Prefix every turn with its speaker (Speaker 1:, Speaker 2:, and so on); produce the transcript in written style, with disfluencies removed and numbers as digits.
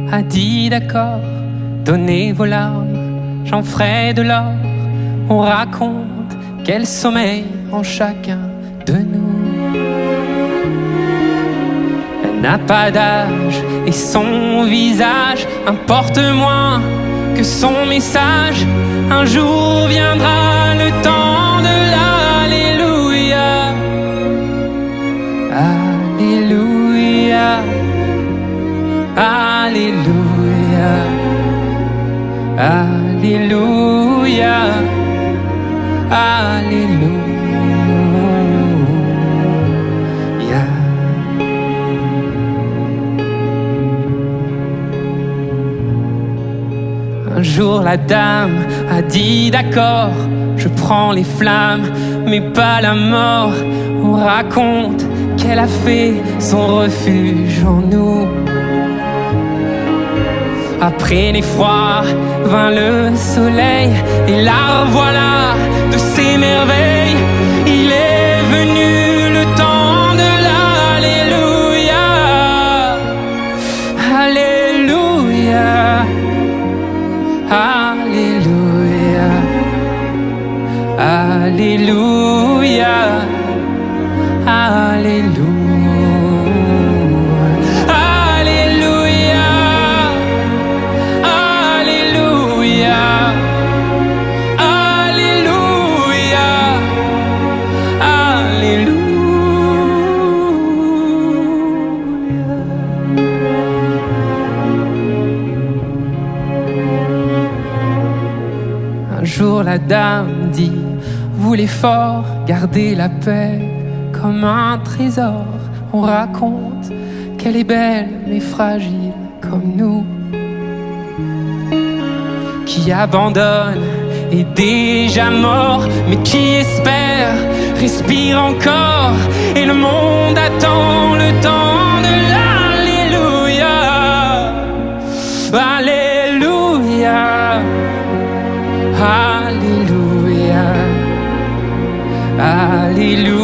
Speaker 1: a dit d'accord, donnez vos larmes, j'en ferai de l'or. On raconte quel sommeil en chacun de nous. Elle n'a pas d'âge et son visage importe moins que son message. Un jour viendra le temps de l'Alléluia. Alléluia. Alléluia. Alléluia. Alléluia. Un jour la dame a dit d'accord, je prends les flammes, mais pas la mort. On raconte qu'elle a fait son refuge en nous. Après l'effroi vint le soleil, et la revoilà de ses merveilles. Il est venu le temps de l'Alléluia. Alléluia. Alléluia. Alléluia. Alléluia. Un jour la dame dit, vous les forts, gardez la paix comme un trésor. On raconte qu'elle est belle mais fragile comme nous, qui abandonne est déjà mort, mais qui espère respire encore. Et le monde attend le temps de l'Alléluia. Alléluia. Alléluia. Alléluia.